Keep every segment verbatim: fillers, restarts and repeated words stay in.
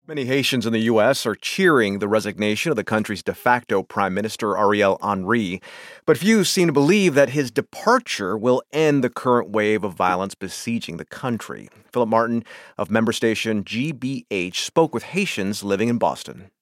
Many Haitians in the U S are cheering the resignation of the country's de facto Prime Minister Ariel Henry, but few seem to believe that his departure will end the current wave of violence besieging the country. Philip Martin of member station G B H spoke with Haitians living in Boston.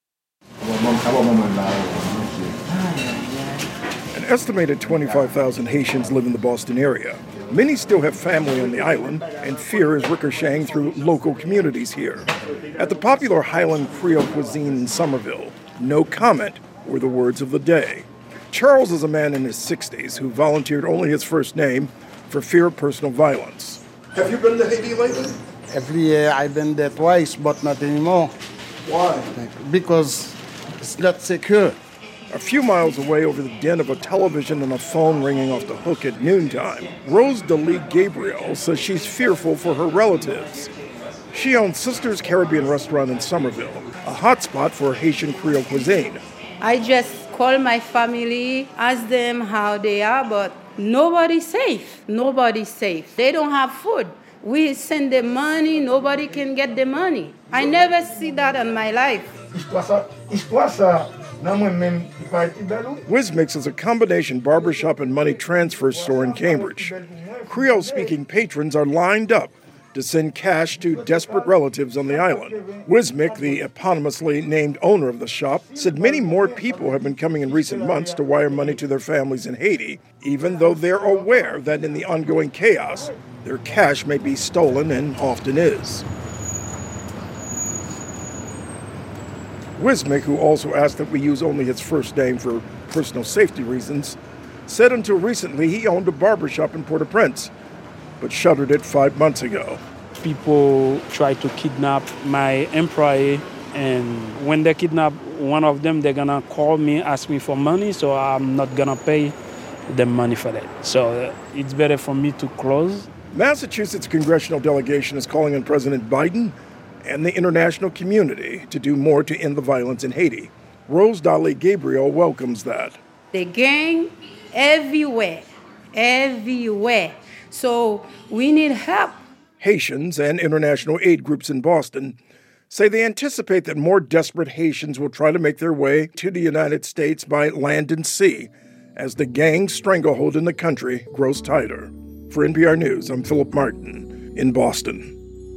An estimated twenty-five thousand Haitians live in the Boston area. Many still have family on the island, and fear is ricocheting through local communities here. At the popular Highland Creole cuisine in Somerville, no comment were the words of the day. Charles is a man in his sixties who volunteered only his first name for fear of personal violence. Have you been to Haiti lately? Every year I've been there twice, but not anymore. Why? Because it's not secure. A few miles away, over the din of a television and a phone ringing off the hook at noontime, Rose Dalee Gabriel says she's fearful for her relatives. She owns Sisters Caribbean Restaurant in Somerville, a hotspot for Haitian Creole cuisine. I just call my family, ask them how they are, but nobody's safe. Nobody's safe. They don't have food. We send them money, nobody can get the money. I never see that in my life. Wismix is a combination barbershop and money transfer store in Cambridge. Creole-speaking patrons are lined up to send cash to desperate relatives on the island. Wismic, the eponymously named owner of the shop, said many more people have been coming in recent months to wire money to their families in Haiti, even though they're aware that in the ongoing chaos, their cash may be stolen and often is. Wismic, who also asked that we use only his first name for personal safety reasons, said until recently he owned a barbershop in Port-au-Prince, but shuttered it five months ago. People try to kidnap my employee, and when they kidnap one of them, they're gonna call me, ask me for money, so I'm not gonna pay them money for that. So it's better for me to close. Massachusetts congressional delegation is calling on President Biden and the international community to do more to end the violence in Haiti. Rose Dalee Gabriel welcomes that. The gang everywhere, everywhere. So we need help. Haitians and international aid groups in Boston say they anticipate that more desperate Haitians will try to make their way to the United States by land and sea as the gang stranglehold in the country grows tighter. For N P R News, I'm Philip Martin in Boston.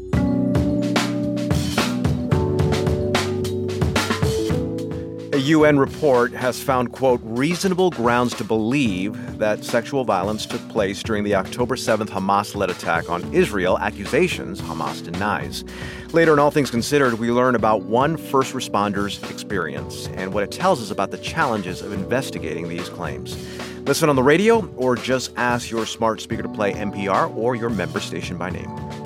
A U N report has found, quote, reasonable grounds to believe that sexual violence took place during the October seventh Hamas-led attack on Israel, accusations Hamas denies. Later in All Things Considered, we learn about one first responder's experience and what it tells us about the challenges of investigating these claims. Listen on the radio or just ask your smart speaker to play N P R or your member station by name.